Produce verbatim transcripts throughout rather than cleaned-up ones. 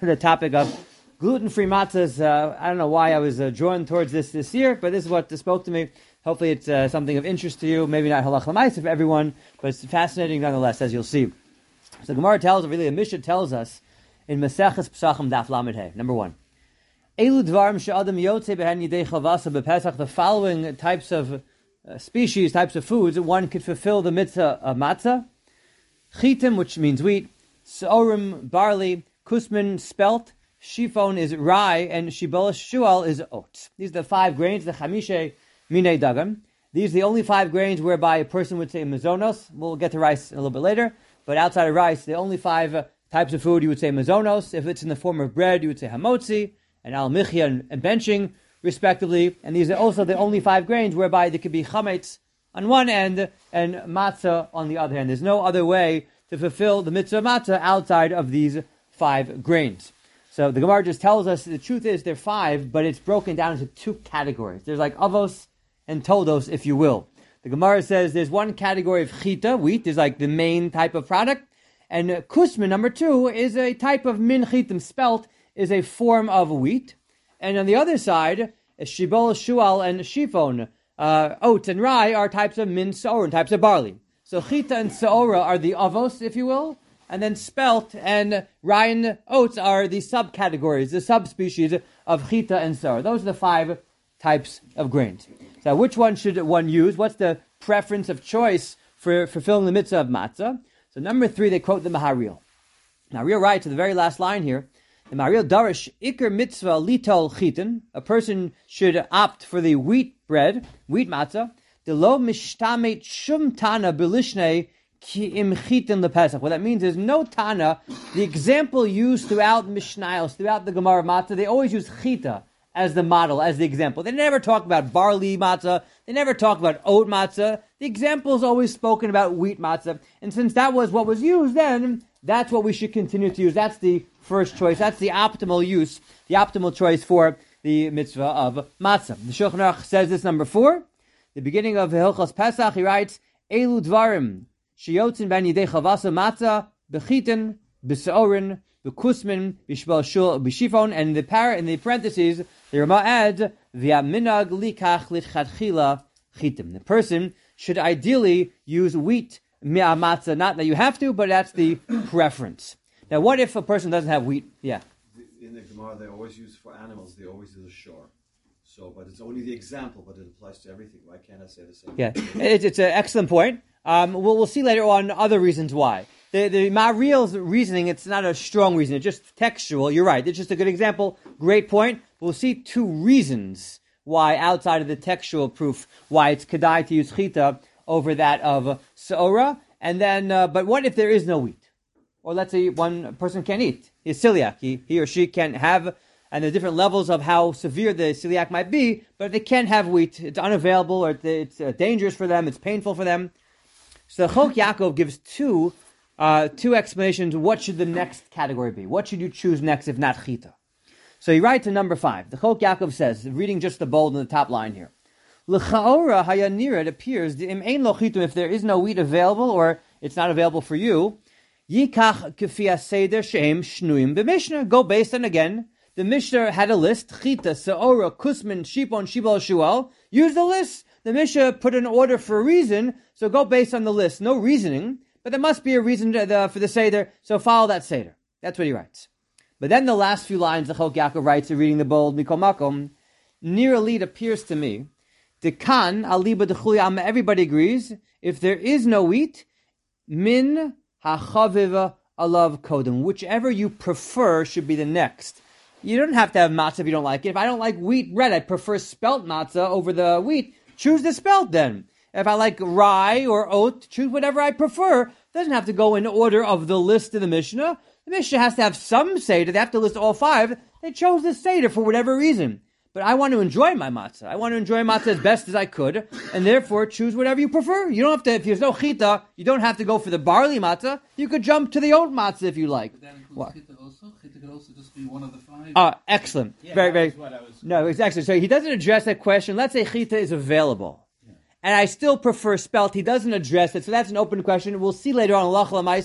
the topic of gluten-free matzahs. Uh, I don't know why I was uh, drawn towards this this year, but this is what spoke to me. Hopefully it's uh, something of interest to you. Maybe not halach l'maisa for everyone, but it's fascinating nonetheless, as you'll see. So Gemara tells, really the Mishnah tells us in Maseches Pesachim Daf Lamed Hey, number one. Elu dvarim she'adam yotze behen yidei chavasa b'Pesach, the following types of uh, species, types of foods, one could fulfill the mitzvah of matzah. Chitim, which means wheat, Seorim, barley, Kusmin, spelt, Shifon is rye, and Shibboleth Shual is oats. These are the five grains, the Chamishe Minei Dagam. These are the only five grains whereby a person would say mazonos. We'll get to rice a little bit later, but outside of rice, the only five uh, types of food you would say mazonos. If it's in the form of bread, you would say hamotzi, and al-michya, and, and benching, respectively. And these are also the only five grains whereby there could be chametz on one end and matzah on the other hand. There's no other way to fulfill the mitzvah of matzah outside of these five grains. So the Gemara just tells us the truth is they're five, but it's broken down into two categories. There's like avos and todos, if you will. The Gemara says there's one category of chita, wheat, is like the main type of product, and kusmin, number two, is a type of min chitim, spelt, is a form of wheat. And on the other side, shibol, shual, and shifon, uh, oats and rye are types of min seor, types of barley. So chita and seora are the avos, if you will, and then spelt and rye and oats are the subcategories, the subspecies of chita and seora. Those are the five types of grains. So which one should one use? What's the preference of choice for fulfilling the mitzvah of matzah? So number three, they quote the Maharil. Maharil writes to the very last line here, the Maharil Darish, Iker mitzvah litol chitin, a person should opt for the wheat bread, wheat matzah, the lo mishtamet shum tana bilishne ki im chitin lepesach. What that means is no tana, the example used throughout Mishnayos, throughout the Gemara of matzah, they always use chita as the model, as the example. They never talk about barley matzah. They never talk about oat matzah. The example is always spoken about wheat matzah. And since that was what was used then, that's what we should continue to use. That's the first choice. That's the optimal use, the optimal choice for the mitzvah of matzah. The Shulchan Aruch says this, number four. The beginning of Hilchos Pesach, he writes, Elu dvarim, sheyotzin ben yidei chavasa matzah, bechitin, beseorin, bekusmin, bishbal shul, bishifon, and in the par in the parentheses, the Rama adds, v'aminag likach litchadchila chitim. The person should ideally use wheat matzah, not that you have to, but that's the preference. Now, what if a person doesn't have wheat? Yeah. In the Gemara, they always use for animals, they always use a shore. So, but it's only the example, but it applies to everything. Why can't I say the same? Yeah, it's, it's an excellent point. Um, we'll, we'll see later on other reasons why. The, the Maharil's reasoning, it's not a strong reason, it's just textual. You're right, it's just a good example. Great point. We'll see two reasons why, outside of the textual proof, why it's kedai to use chita over that of seora. And then, uh, but what if there is no wheat? Or let's say one person can't eat. He's celiac. He, he or she can't have, and there are different levels of how severe the celiac might be, but they can't have wheat. It's unavailable, or it's uh, dangerous for them, it's painful for them. So Chok Yaakov gives two uh, two explanations. What should the next category be? What should you choose next if not chita? So he writes to number five. The Chok Yaakov says, reading just the bold in the top line here, L'chaora hayanira, it appears, if there is no wheat available, or it's not available for you, Yikach kefia seder shehem shnuim b'mishnah. Go based on, again, the Mishnah had a list, chita, seora, kusmin, shipon, shibal, shual. Use the list. The Mishnah put an order for a reason, so go based on the list. No reasoning, but there must be a reason to the, for the seder, so follow that seder. That's what he writes. But then the last few lines, the Chok Yaakov writes, reading the bold, mikol makom, near a it appears to me, the kan, aliba dechuli, everybody agrees, if there is no wheat, min hachaviva alav kodem, whichever you prefer should be the next. You don't have to have matzah if you don't like it. If I don't like wheat bread, I prefer spelt matzah over the wheat. Choose the spelt then. If I like rye or oat, choose whatever I prefer. It doesn't have to go in order of the list of the Mishnah. The Mishnah has to have some seder. They have to list all five. They chose the seder for whatever reason. But I want to enjoy my matzah. I want to enjoy matzah as best as I could, and therefore choose whatever you prefer. You don't have to, if there's no chita, you don't have to go for the barley matzah. You could jump to the oat matzah if you like. But that includes chita also? Chita could also just be one of the five? Ah, uh, excellent. Yeah, very, very. What I was... No, it's excellent. So he doesn't address that question. Let's say chita is available. Yeah. And I still prefer spelt. He doesn't address it, so that's an open question. We'll see later on, halacha l'maisa,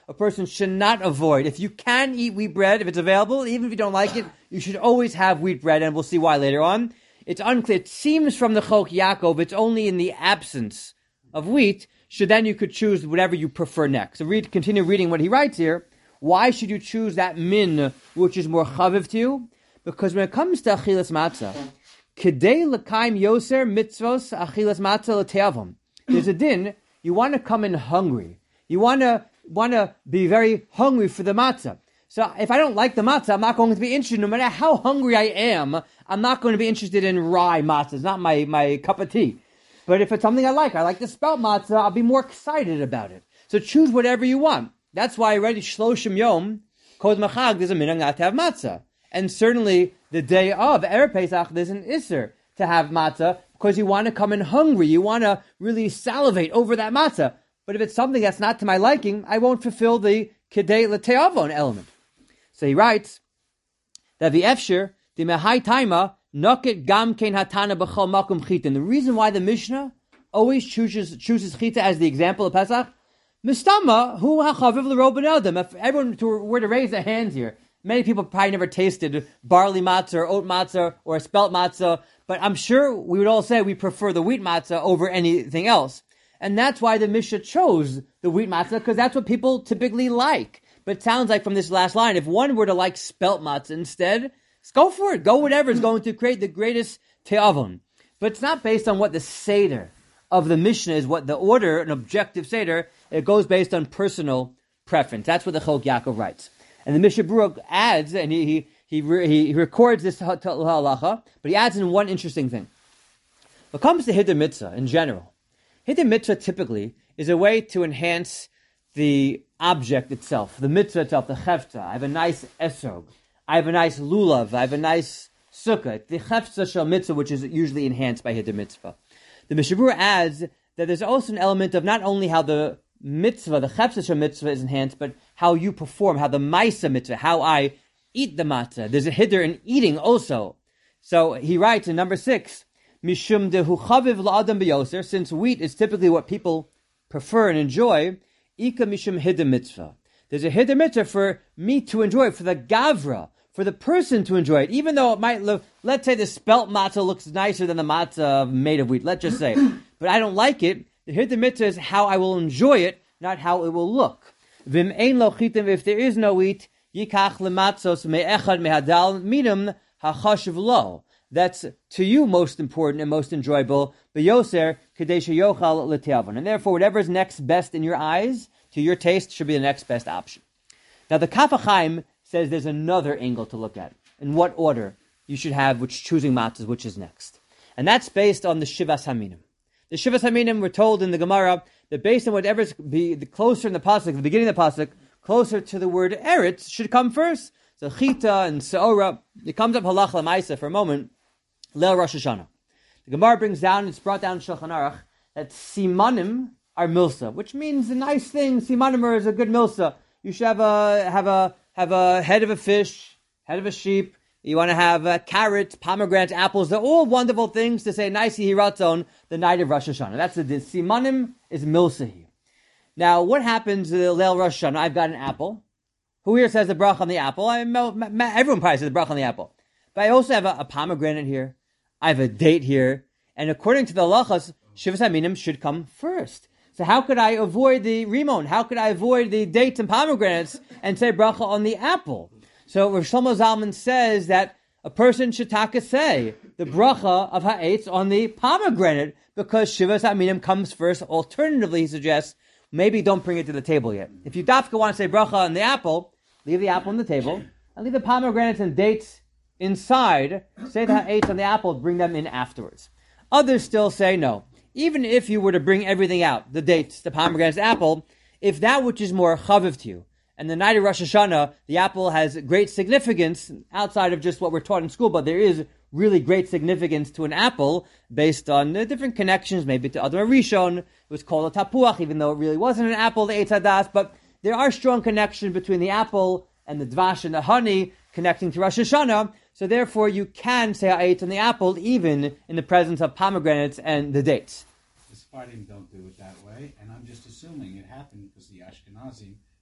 a person should not avoid. If you can eat wheat bread, if it's available, even if you don't like it, you should always have wheat bread, and we'll see why later on. It's unclear. It seems from the Chok Yaakov, it's only in the absence of wheat, so then you could choose whatever you prefer next. So read, continue reading what he writes here. Why should you choose that min, which is more chaviv to you? Because when it comes to achilas matzah, kedei l'kaim yoser mitzvos achilas matzah l'teavim. There's a din, you want to come in hungry. You want to want to be very hungry for the matzah. So if I don't like the matzah, I'm not going to be interested. No matter how hungry I am, I'm not going to be interested in rye matzah. It's not my, my cup of tea. But if it's something I like, I like the spelt matzah, I'll be more excited about it. So choose whatever you want. That's why already Shloshim Yom, Kod Machag, there's a minhag not to have matzah. And certainly the day of Erev Pesach, there's an Isser to have matzah because you want to come in hungry. You want to really salivate over that matzah. But if it's something that's not to my liking, I won't fulfill the Kedei L'Te'avon element. So he writes that the Efsher, the Mehai Taima, Noket Gam Kein Hatana B'chol Makum Chita. And the reason why the Mishnah always chooses chooses Chita as the example of Pesach, Mistama Hu HaChaviv L'Roben Adam. If everyone were to raise their hands here, many people probably never tasted barley matzah or oat matzah or spelt matzah, but I'm sure we would all say we prefer the wheat matzah over anything else. And that's why the Mishnah chose the wheat matzah, because that's what people typically like. But it sounds like from this last line, if one were to like spelt matzah instead, go for it. Go whatever is going to create the greatest te'avon. But it's not based on what the seder of the Mishnah is, what the order, an objective seder. It goes based on personal preference. That's what the Chok Yaakov writes. And the Mishnah Berurah adds, and he he he, he, he records this halacha, but he adds in one interesting thing. When it comes to Hiddur Mitzvah in general, Hiddur Mitzvah typically is a way to enhance the object itself, the mitzvah itself, the chefta. I have a nice esrog. I have a nice lulav. I have a nice sukkah. The chefta shel mitzvah, which is usually enhanced by Hiddur Mitzvah. The Mishnah Berurah adds that there's also an element of not only how the mitzvah, the chefta shel mitzvah is enhanced, but how you perform, how the maisa mitzvah, how I eat the matzah. There's a hiddur in eating also. So he writes in number six, Mishum dehu chaviv la'adam b'yoser, since wheat is typically what people prefer and enjoy, ika mishum hiddur mitzvah. There's a hiddur mitzvah for me to enjoy it, for the gavra, for the person to enjoy it, even though it might look, let's say the spelt matzah looks nicer than the matzah made of wheat, let's just say. But I don't like it. The hiddur mitzvah is how I will enjoy it, not how it will look. Vim ein lo chitim, if there is no wheat, yikach lematzos me'echad mehadal minum hachashiv lo. That's to you most important and most enjoyable. B'yoser kedei sheyochal l'teavon. And therefore, whatever is next best in your eyes, to your taste, should be the next best option. Now, the Kaf HaChaim says there's another angle to look at. In what order you should have, which choosing matzahs, which is next. And that's based on the Shivas Haminim. The Shivas Haminim were told in the Gemara that based on whatever's be the closer in the pasuk, the beginning of the pasuk, closer to the word eretz should come first. So chita and seora, it comes up halach l'maisa for a moment. Leil Rosh Hashanah. The Gemara brings down, it's brought down in Shulchan Aruch, that simanim are milsa, which means a nice thing. Simanim is a good milsa. You should have a have a have a head of a fish, head of a sheep. You want to have uh, carrots, pomegranates, apples. They're all wonderful things to say Naisi Hiratzon the night of Rosh Hashanah. That's the din. Simanim is milsa here. Now, what happens to the Leil Rosh Hashanah? I've got an apple. Who here says the brach on the apple? I everyone probably says the brach on the apple. But I also have a, a pomegranate here. I have a date here. And according to the halachas, Shivas Haminim should come first. So how could I avoid the rimon? How could I avoid the dates and pomegranates and say bracha on the apple? So Rav Shlomo Zalman says that a person should taka say the bracha of ha'etz on the pomegranate because Shivas Haminim comes first. Alternatively, he suggests, maybe don't bring it to the table yet. If you dafka want to say bracha on the apple, leave the apple on the table and leave the pomegranates and dates inside. Say the ha'etz on the apple, bring them in afterwards. Others still say no. Even if you were to bring everything out, the dates, the pomegranates, the apple, if that which is more chaviv to you, and the night of Rosh Hashanah, the apple has great significance outside of just what we're taught in school, but there is really great significance to an apple based on the different connections, maybe to Adam Rishon. It was called a tapuach, even though it really wasn't an apple, the Eitz Hadas, but there are strong connections between the apple and the dvash and the honey connecting to Rosh Hashanah. So therefore, you can say ha'etz on the apple even in the presence of pomegranates and the dates. The Sephardim don't do it that way, and I'm just assuming it happened because the Ashkenazim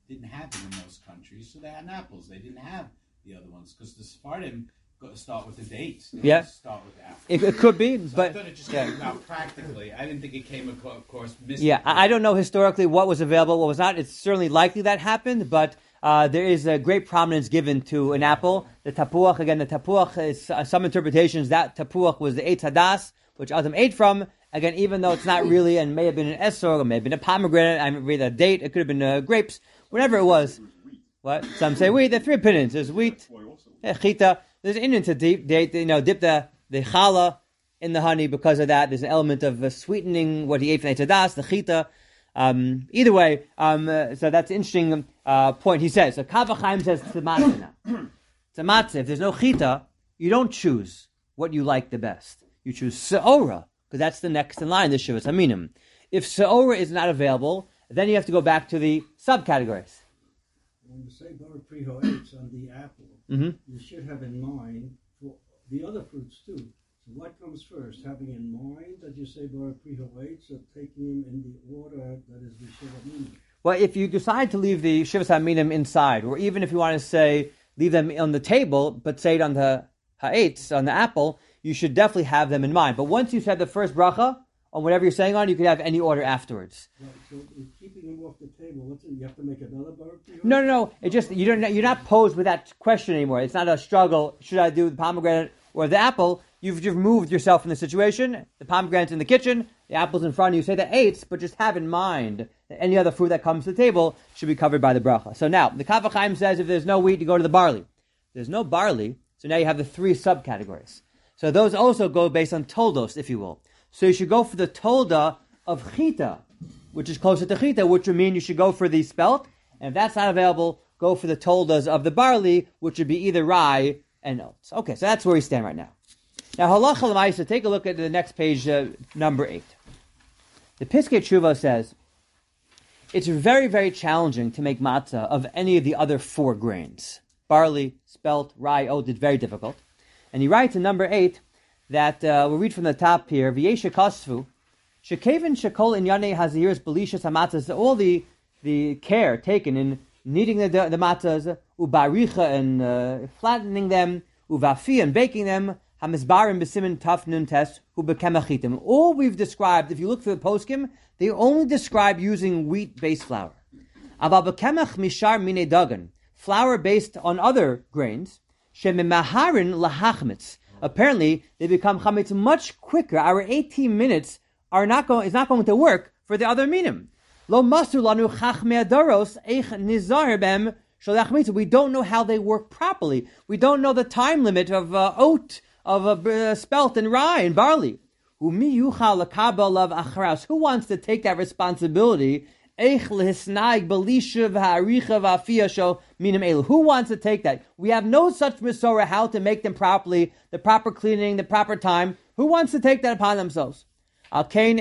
didn't have it in most countries, so they had apples. They didn't have the other ones because the Sephardim go to start with the dates. They Yeah. start with the apples. It, it could be, So but I thought it just yeah. came out practically. I didn't think it came, of course, mystically. Yeah, I I don't know historically what was available, what was not. It's certainly likely that happened, but uh, there is a great prominence given to an apple. The tapuach, again, the tapuach is uh, some interpretations that tapuach was the Eitz Hadas, which Adam ate from. Again, even though it's not really, and may have been an esor, or may have been a pomegranate, I read a date, it could have been uh, grapes, whatever it was. What? Some say wheat. There are three opinions. There's wheat, yeah, chita. There's an Indian to deep, date, you know, dip the, the challah in the honey because of that. There's an element of uh, sweetening what he ate from Eitz Hadas, the chita. Um, either way, um, uh, so that's an interesting uh, point. He says, so Kaf HaChaim says to matzah now. To matzah, if there's no chita, you don't choose what you like the best. You choose se'ora, because that's the next in line, the Shivas Aminim. If se'ora is not available, then you have to go back to the subcategories. When you say bar priho eitz on the apple, Mm-hmm. you should have in mind for the other fruits too. So what comes first? Having in mind that you say bar priho eitz, or taking them in the order that is the shiva. Well, if you decide to leave the Shivas Aminim inside, or even if you want to say, leave them on the table, but say it on the ha'etz, on the apple, you should definitely have them in mind. But once you said the first bracha, on whatever you're saying on, you can have any order afterwards. Right, so keeping them off the table, what's it? You have to make another bar priho? No, no, no. It just you don't. You're not posed with that question anymore. It's not a struggle. Should I do the pomegranate or the apple? You've just removed yourself from the situation. The pomegranate's in the kitchen. The apple's in front of you. Say the eights, but just have in mind that any other fruit that comes to the table should be covered by the bracha. So now the Kaf HaChaim says if there's no wheat, you go to the barley. There's no barley, so now you have the three subcategories. So those also go based on toldos, if you will. So you should go for the tolda of chita, which is closer to chita, which would mean you should go for the spelt. And if that's not available, go for the toldas of the barley, which would be either rye and oats. Okay, so that's where we stand right now. Now, halacha l'maisa, take a look at the next page, uh, number eight. The Piskei Tshuva says, it's very, very challenging to make matzah of any of the other four grains. Barley, spelt, rye, oat, it's very difficult. And he writes in number eight, that uh, we'll read from the top here. V'yesha kasvu, shekevin shekol inyane haziris belishas hamatzahs. All the the care taken in kneading the the matzahs, ubaricha and uh, flattening them, uvafi and baking them, hamizbarim b'simin taf nun tes ubekemachitim. All we've described, if you look through the poskim, they only describe using wheat-based flour. Aval bekemach mishar mine dagan, flour based on other grains. Shemimaharin lahachmitz. Apparently, they become chametz much quicker. Our eighteen minutes are not going is not going to work for the other minim. Lo masu lanu chachmei adoros eich nizar bem shalachmitz. We don't know how they work properly. We don't know the time limit of uh, oat, of uh, spelt and rye and barley. Umi yuchal lakabel lav acharas. Who wants to take that responsibility? Who wants to take that? We have no such Masorah how to make them properly, the proper cleaning, the proper time. Who wants to take that upon themselves? A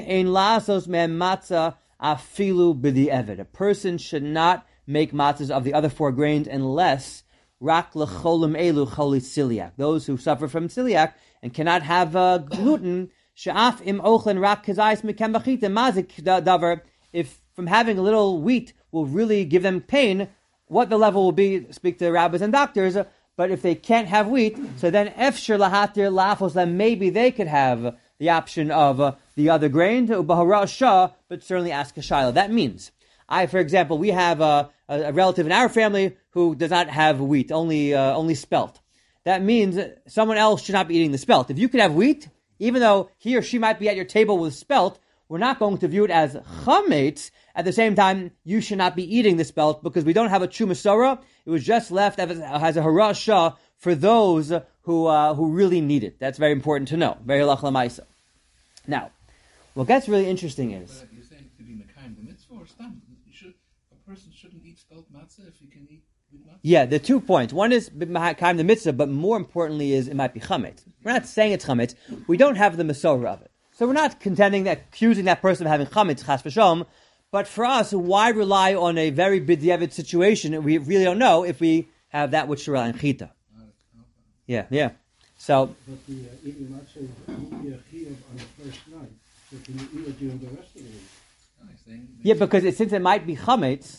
person should not make matzahs of the other four grains unless rak lecholim elu choli celiac. Those who suffer from celiac and cannot have uh, gluten. She'af im ochlen rak kazais mekem b'chita mazik davar. If from having a little wheat will really give them pain, what the level will be, speak to rabbis and doctors, but if they can't have wheat, so then efshir lahatir lafos, then maybe they could have the option of uh, the other grain, but certainly ask a shiloh. That means, I, for example, we have uh, a, a relative in our family who does not have wheat, only uh, only spelt. That means someone else should not be eating the spelt. If you could have wheat, even though he or she might be at your table with spelt, we're not going to view it as chametz. At the same time, you should not be eating the spelt because we don't have a true Masorah. It was just left as a harasha for those who uh, who really need it. That's very important to know. Very halach l'maisa. Now, what gets really interesting is... But you're saying to be mekayim the mitzvah or stam? You should, a person shouldn't eat spelt matzah if he can eat with matzah? Yeah, the two points. One is mekayim the mitzvah, but more importantly is it might be chametz. We're not saying it's chametz. We don't have the Masorah of it. So we're not contending that, accusing that person of having chametz, chas v'shom. But for us, why rely on a very b'diavad situation? We really don't know if we have that which rely on chita. Yeah, yeah. So. But the uh, eating matzah is only a chiyuv on the first night. So can you eat it during the rest of the week? No, he's saying Yeah, because it, since it might be chametz,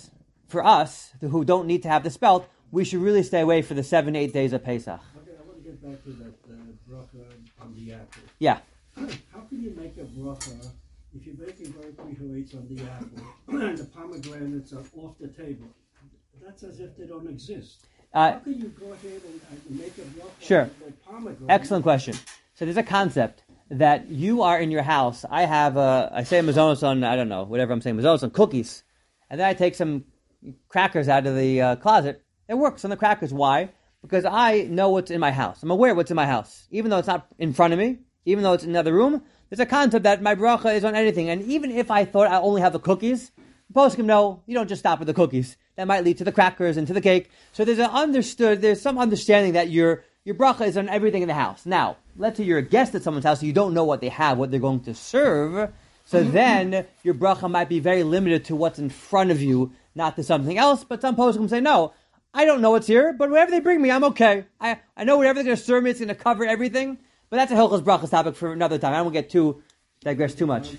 for us who don't need to have the spelt, we should really stay away for the seven, eight days of Pesach. Okay, I want to get back to that uh, bracha on the apple. Yeah. How can you make a bracha if you're making Baruch Hu on the apple and the pomegranates are off the table? That's as if they don't exist. Uh, How can you go ahead and, and make a bracha Sure. with pomegranate? Excellent question. So there's a concept that you are in your house. I have a, I say mazonos on, I don't know, whatever I'm saying, mazonos on cookies. And then I take some crackers out of the uh, closet. It works on the crackers. Why? Because I know what's in my house. I'm aware of what's in my house. Even though it's not in front of me, even though it's in another room, there's a concept that my bracha is on anything. And even if I thought I only have the cookies, poskim, no, you don't just stop with the cookies. That might lead to the crackers and to the cake. So there's an understood, there's some understanding that your your bracha is on everything in the house. Now, let's say you're a guest at someone's house, so you don't know what they have, what they're going to serve. So then your bracha might be very limited to what's in front of you, not to something else. But some poskim say, no, I don't know what's here, but whatever they bring me, I'm okay. I, I know whatever they're going to serve me, it's going to cover everything. But that's a Hilchos Brachas topic for another time. I don't want to get too, digress too much.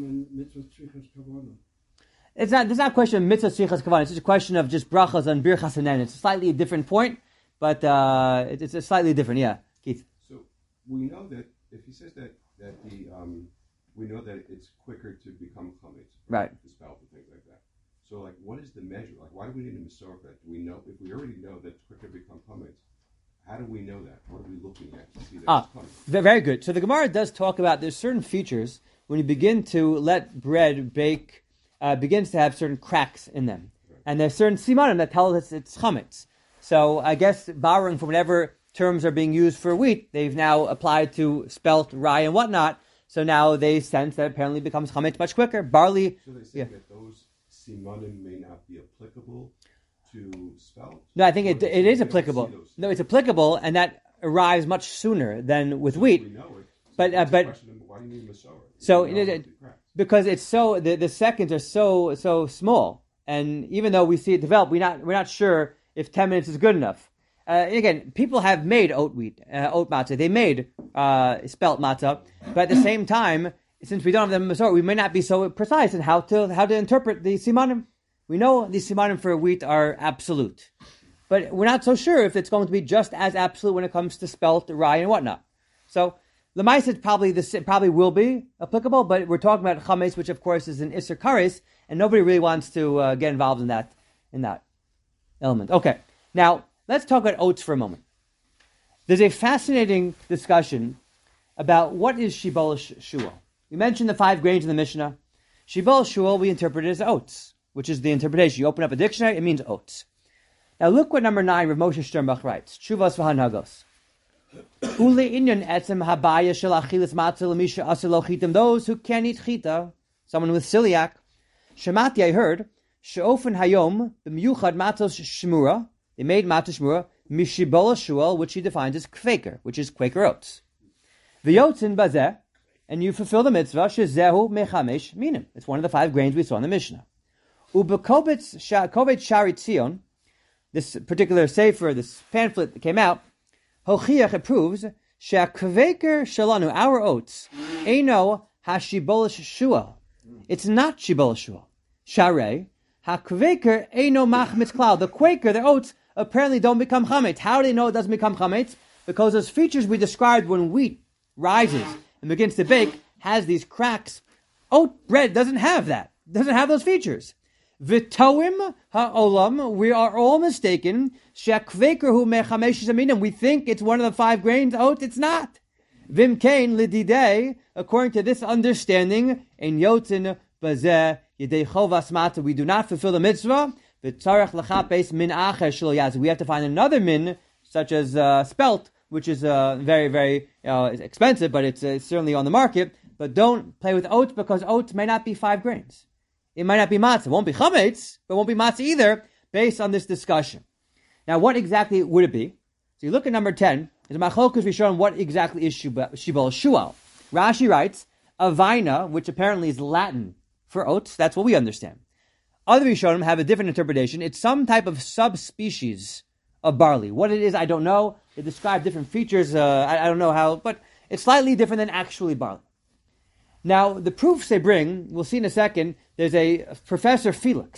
It's not, there's not a question of mitzvah tzrichas kavanah. It's just a question of just brachas and birchas hanen. It's a slightly different point, but uh, it, it's a slightly different. Yeah, Keith. So we know that if he says that that the um, we know that it's quicker to become chametz, Right. The spelt and things like that. So like, what is the measure? Like, why do we need a Masorah for that? Do we know if we already know that it's quicker to become chametz? How do we know that? What are we looking at to see that Ah, it's coming? ve- very good. So the Gemara does talk about there's certain features when you begin to let bread bake. Uh, begins to have certain cracks in them. And there's certain simanim that tell us it's chametz. So I guess borrowing from whatever terms are being used for wheat, they've now applied to spelt, rye, and whatnot. So now they sense that it apparently becomes chametz much quicker. Barley... So they say yeah. that those simanim may not be applicable to spelt? No, I think Or it, they it say is they don't applicable. see those No, it's applicable, and that arrives much sooner than with We wheat. know it. But, uh, It's a but- question of why do you need Masorah? So You know it- how it- to crack. Because it's so the, the seconds are so so small, and even though we see it develop, we're not we're not sure if ten minutes is good enough. Uh, and again, people have made oat wheat, uh, oat matzah. They made uh, spelt matzah, but at the same time, since we don't have the Masorah, we may not be so precise in how to how to interpret the simanim. We know the simanim for wheat are absolute, but we're not so sure if it's going to be just as absolute when it comes to spelt, rye, and whatnot. So. The Lamaisa probably this it probably will be applicable, but we're talking about chametz, which of course is an Isser Kares, and nobody really wants to uh, get involved in that in that element. Okay, now let's talk about oats for a moment. There's a fascinating discussion about what is Shibboleth Shual. We mentioned the five grains in the Mishnah. Shibboleth Shual we interpret it as oats, which is the interpretation. You open up a dictionary, it means oats. Now look what number nine, Rav Moshe Sternbach writes. Shuvas v'hanagos. Ule inyan etzem habaya shel achilas matzah l'misha asur lo chitim. Those who can't eat chita, someone with celiac. Shemati, I heard, she'ofen hayom b'miyuchad matzos shmura. They made matzah shmura mishibola shual, which he defines as kveker, which is Quaker oats. V'yotzin bazeh, and you fulfill the mitzvah shezehu mechamesh minim. It's one of the five grains we saw in the Mishnah. Ubekobetz kovet shari tzion. This particular sefer, this pamphlet that came out. Hochiach, it proves she'akveker shalanu, our oats, eino hashibolish shual. It's not shibolish shual. Sharei hakveker eino machmitz klal. The Quaker, the oats, apparently don't become chametz. How do they know it doesn't become chametz? Because those features we described when wheat rises and begins to bake has these cracks. Oat bread doesn't have that. Doesn't have those features. V'toim ha'olam, we are all mistaken. She'akveker hu mechamesh zaminim. We think it's one of the five grains. Oat, it's not. Vimkein lididei, according to this understanding, in yotzin bazeh yedei chovas matzah, we do not fulfill the mitzvah. V'tzarech lachapes min acher shelo yaz. We have to find another min, such as uh, spelt, which is uh, very, very uh, expensive, but it's uh, certainly on the market. But don't play with oats because oats may not be five grains. It might not be matzah. It won't be chametz, but it won't be matzah either, based on this discussion. Now, what exactly would it be? So you look at number ten. There's a machlokus Rishonim what exactly is shibboleth shual. Rashi writes, avina, which apparently is Latin for oats. That's what we understand. Other Rishonim have a different interpretation. It's some type of subspecies of barley. What it is, I don't know. They describe different features. Uh, I, I don't know how, but it's slightly different than actually barley. Now, the proofs they bring, we'll see in a second, there's a Professor Felix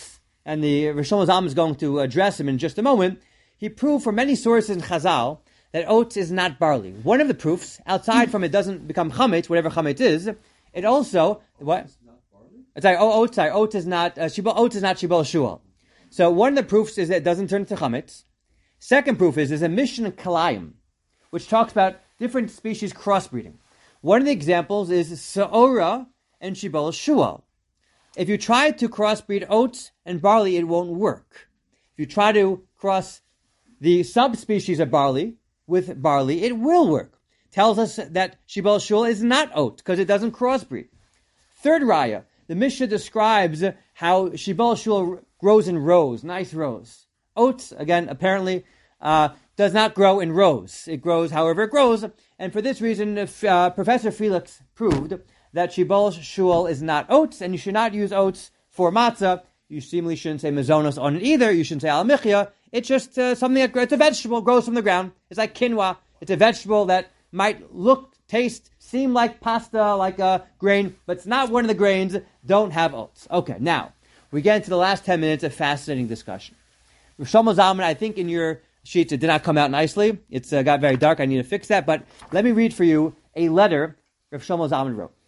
and the Rosh Zalman is going to address him in just a moment, he proved from many sources in Chazal that oats is not barley. One of the proofs, outside from it doesn't become chametz, whatever chametz is, it also, what? It's like, oh, oats, sorry, oats is not, uh, shibol, oats is not shibol shual. So one of the proofs is that it doesn't turn into chametz. Second proof is, there's a Mishnah Kalayim, which talks about different species crossbreeding. One of the examples is Se'ora and Shibol Shual. If you try to crossbreed oats and barley, it won't work. If you try to cross the subspecies of barley with barley, it will work. Tells us that Shibol Shual is not oat, because it doesn't crossbreed. Third raya, the Mishnah describes how Shibol Shual grows in rows, nice rows. Oats, again, apparently, uh, does not grow in rows. It grows however it grows, and for this reason, if, uh, Professor Felix proved that Shibol Shual is not oats, and you should not use oats for matzah. You seemingly shouldn't say mazonos on it either. You shouldn't say al michya. It's just uh, something that it's a vegetable, grows from the ground. It's like quinoa. It's a vegetable that might look, taste, seem like pasta, like a grain, but it's not one of the grains. Don't have oats. Okay, now we get into the last ten minutes of fascinating discussion. Rosh Zalman, I think in your sheets it did not come out nicely. It's uh, got very dark. I need to fix that. But let me read for you a letter Rosh Zalman wrote.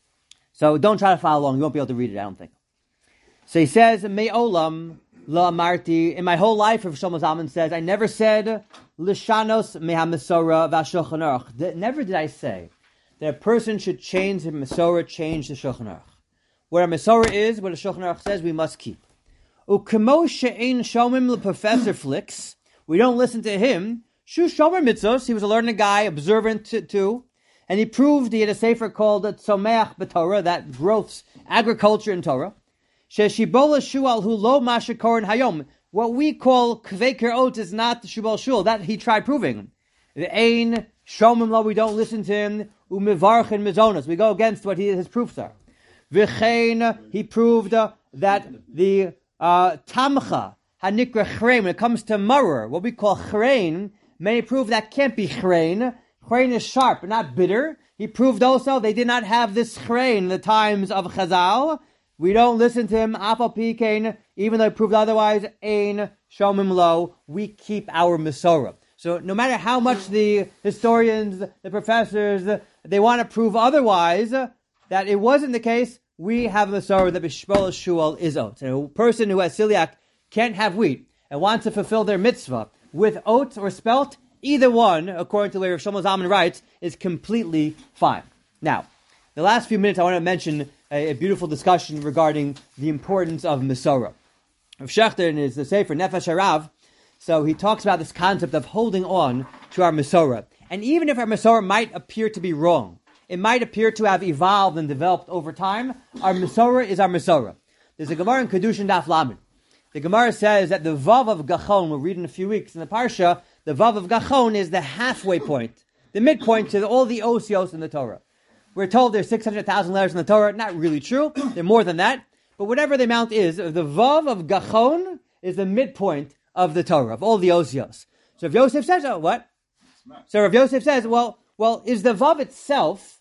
So don't try to follow along. You won't be able to read it, I don't think. So he says, Me'olam la amarti. In my whole life, Rosh Zalman says, I never said Lishanos meha Mesorah v'Shulchan Aruch. Never did I say that a person should change the Mesorah, change the Shulchan Aruch. What a Mesorah is, what the Shulchan Aruch says, we must keep. Ukemo she'ein shomim leProfessor Flix. We don't listen to him. Shu shomer mitzvos. He was a learned guy, observant too. And he proved he had a sefer called Tzomeach b'Torah, that growths agriculture in Torah. Sheshibola shual hu lo mashikorin hayom. What we call kveker oats is not the shibol shul. That he tried proving. The ein shomim lo, we don't listen to him. Umivarchin mizonos. We go against what he, his proofs are. V'chein, he proved uh, that the uh, tamcha hanikra chrein, when it comes to maror, what we call chrein, many prove that can't be chrein. Chrein is sharp, but not bitter. He proved also they did not have this chrein in the times of Chazal. We don't listen to him, afal pikein, even though he proved otherwise, ein shomim lo, we keep our Mesorah. So no matter how much the historians, the professors, they want to prove otherwise, that it wasn't the case, we have a Mesorah that Bishbol Shual is oats. And a person who has celiac can't have wheat and wants to fulfill their mitzvah with oats or spelt, either one, according to where Rosh Zalman writes, is completely fine. Now, the last few minutes I want to mention a, a beautiful discussion regarding the importance of Mesorah. Rav Shechter in his the Sefer Nefesh Harav, so he talks about this concept of holding on to our Mesorah. And even if our Mesorah might appear to be wrong, it might appear to have evolved and developed over time, our Mesorah is our Mesorah. There's a Gemara in Kedushin Daf Lamed. The Gemara says that the Vav of Gachon, we'll read in a few weeks in the Parsha, the Vav of Gachon is the halfway point, the midpoint to the, all the Osios in the Torah. We're told there's six hundred thousand letters in the Torah. Not really true. There are more than that. But whatever the amount is, the Vav of Gachon is the midpoint of the Torah, of all the Osios. So if Yosef says, oh, what? So if Yosef says, well, well, is the Vav itself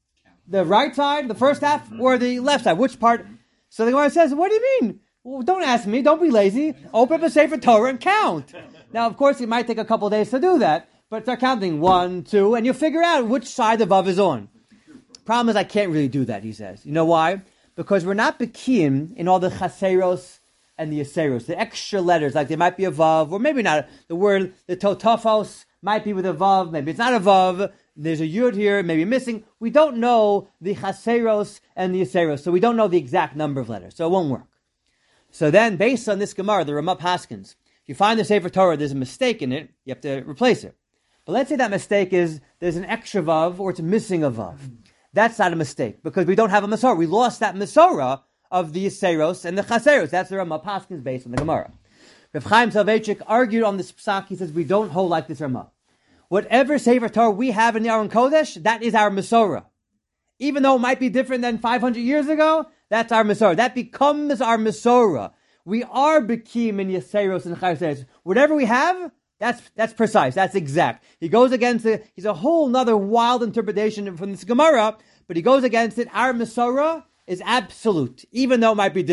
the right side, the first half, or the left side? Which part? So the Gemara says, what do you mean? Well, don't ask me. Don't be lazy. Open up a Sefer Torah and count. Now, of course, it might take a couple of days to do that, but start counting one, two, and you'll figure out which side the Vav is on. Problem is, I can't really do that, he says. You know why? Because we're not bekiim in all the chaseros and the yaseros, the extra letters, like there might be a Vav, or maybe not. The word, the totafos, might be with a Vav, maybe it's not a Vav. There's a Yud here, maybe missing. We don't know the chaseros and the yaseros, so we don't know the exact number of letters, so it won't work. So then, based on this Gemara, the Ramah Paskins, if you find the Sefer Torah, there's a mistake in it, you have to replace it. But let's say that mistake is there's an extra Vav or it's missing a Vav. That's not a mistake, because we don't have a Mesorah. We lost that Mesorah of the Yiseros and the Chaseros. That's the Ramah Paskins based on the Gemara. Rav Chaim Soloveitchik argued on this psak. He says we don't hold like this Ramah. Whatever Sefer Torah we have in the Aron Kodesh, that is our Mesorah. Even though it might be different than five hundred years ago, that's our Mesorah. That becomes our Mesorah. We are Bekim in Yiseros and Chaseros. Whatever we have, That's that's precise. That's exact. He goes against it. He's a whole nother wild interpretation from this Gemara, but he goes against it. Our Mesorah is absolute, even though it might be different.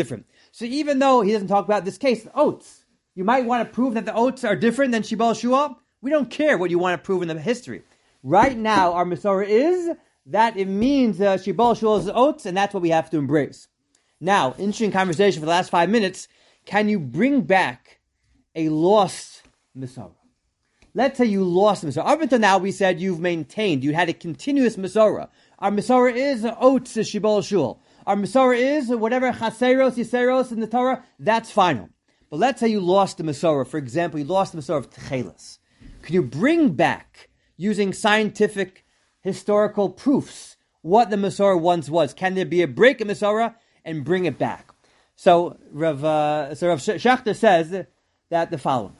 So even though he doesn't talk about this case, oats, you might want to prove that the oats are different than Shibal Shua. We don't care what you want to prove in the history. Right now, our Masorah is that it means uh, Shibal Shua's oats, and that's what we have to embrace. Now, interesting conversation for the last five minutes. Can you bring back a lost Masorah? Let's say you lost the Masorah. Up until now, we said you've maintained, you had a continuous Masorah. Our Masorah is oats, Shibal Shul. Our Masorah is whatever Chaseros, Yiseros in the Torah, that's final. But let's say you lost the Masorah. For example, you lost the Masorah of Techelis. Can you bring back, using scientific, historical proofs, what the Masorah once was? Can there be a break in Masorah and bring it back? So Rav, uh, so Rav Schachter says that the following.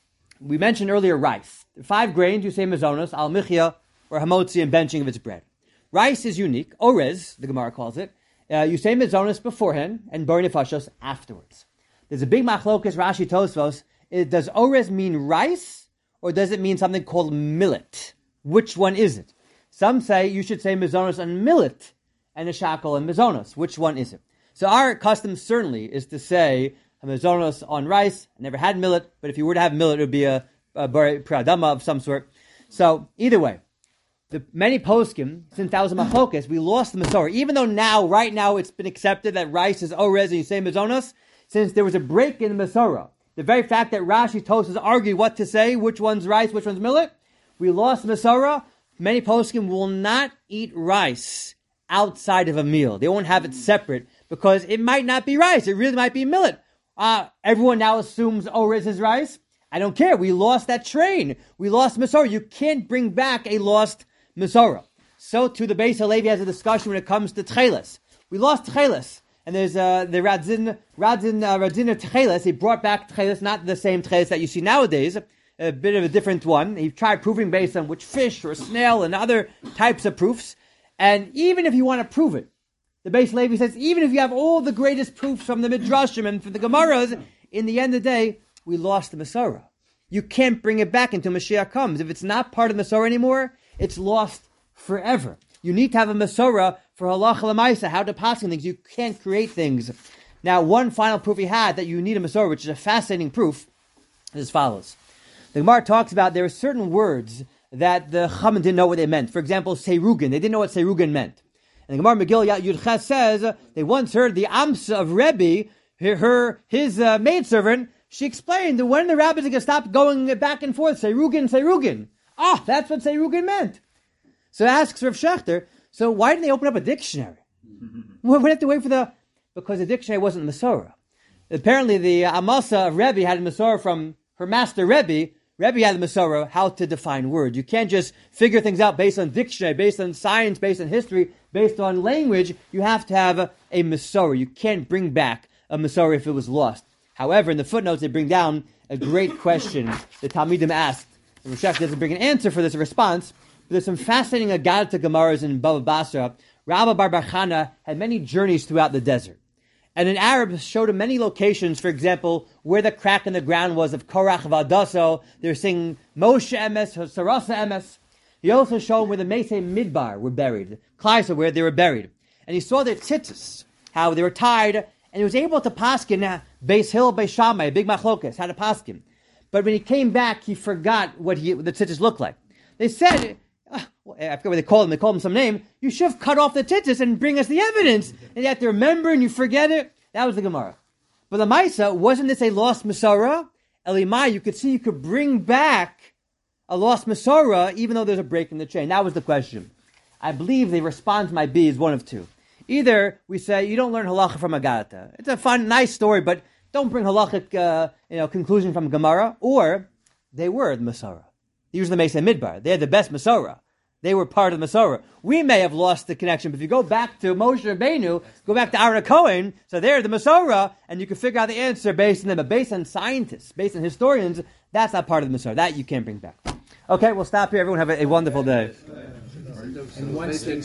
We mentioned earlier rice. Five grains, you say mazonos, al michya, or hamotzi, and benching of its bread. Rice is unique. Orez, the Gemara calls it. Uh, you say mazonos beforehand, and bar nefashos afterwards. There's a big machlokas, Rashi Tosfos. Does orez mean rice, or does it mean something called millet? Which one is it? Some say you should say mazonos and millet, and a shackle and mazonos. Which one is it? So our custom certainly is to say mazonos on rice. I never had millet, but if you were to have millet, it would be a, a pradama of some sort. So either way, the many poskim, since that was a machlokas, we lost the Masorah. Even though now, right now, it's been accepted that rice is orez and you say mazonos, since there was a break in the Masorah, the very fact that Rashi Tosfos argue what to say, which one's rice, which one's millet, we lost the Masorah. Many poskim will not eat rice outside of a meal. They won't have it separate because it might not be rice. It really might be millet. Uh, everyone now assumes orez is rice. I don't care. We lost that train. We lost Masorah. You can't bring back a lost Masorah. So too, the Beis Halevi has a discussion when it comes to Tcheles. We lost Tcheles. And there's uh, the Radzin, Radzin, uh, Radzin Tcheles. He brought back Tcheles, not the same Tcheles that you see nowadays, a bit of a different one. He tried proving based on which fish or snail and other types of proofs. And even if you want to prove it, the Beis Halevi says, even if you have all the greatest proofs from the Midrashim and from the Gemaras, in the end of the day, we lost the Masorah. You can't bring it back until Mashiach comes. If it's not part of the Masorah anymore, it's lost forever. You need to have a Masorah for halacha l'maisa, how to pass things. You can't create things. Now, one final proof he had that you need a Masorah, which is a fascinating proof, is as follows. The Gemara talks about there are certain words that the Chachamim didn't know what they meant. For example, Seirugin. They didn't know what Seirugin meant. And the Gemara Megillah Yud Ches says they once heard the Amsa of Rebbe, her, her his uh, maidservant. She explained that when the rabbis are going to stop going back and forth, Seirugin, Seirugin. Ah, oh, that's what Seirugin meant. So asks Rav Schachter, so why didn't they open up a dictionary? Well, we have to wait for the... Because the dictionary wasn't Masorah. Apparently the uh, Amasa of Rebbe had a Masorah from her master Rebbe. Rebbe had the Masorah, how to define words. You can't just figure things out based on dictionary, based on science, based on history, based on language. You have to have a, a Masorah. You can't bring back a Masorah if it was lost. However, in the footnotes, they bring down a great question the Talmidim asked. The Rosh Hashanah doesn't bring an answer for this response, but there's some fascinating Agadata Gemaras in Bava Basra. Rabbi Bar Bar Chana had many journeys throughout the desert. And an Arab showed him many locations, for example, where the crack in the ground was of Korach Valdaso. They were saying Moshe Emes, Sarasa Emes. He also showed him where the Mesei Midbar were buried, Klaisa, where they were buried. And he saw their tzitzis, how they were tied, and he was able to paskin uh, Beis Hill, Beis Shammai, big machlokas, how to paskin. But when he came back, he forgot what, he, what the tzitzis looked like. They said, uh, I forget what they called him, they called him some name, you should have cut off the tzitzis and bring us the evidence. And you have to remember and you forget it. That was the Gemara. But the Maisa, wasn't this a lost Masorah? Elimai, you could see you could bring back a lost Masorah even though there's a break in the chain. That was the question. I believe the response might be is one of two. Either we say, you don't learn halacha from Agadata. It's a fun, nice story, but don't bring halachic uh, you know, conclusion from Gemara. Or they were the Masorah. They used the Mesei Midbar. They had the best Masorah. They were part of the Masorah. We may have lost the connection, but if you go back to Moshe Rabbeinu, go back to Aaron Cohen, so they're the Masorah, and you can figure out the answer based on them. But based on scientists, based on historians, that's not part of the Masorah. That you can't bring back. Okay, we'll stop here. Everyone have a, a wonderful day. And once they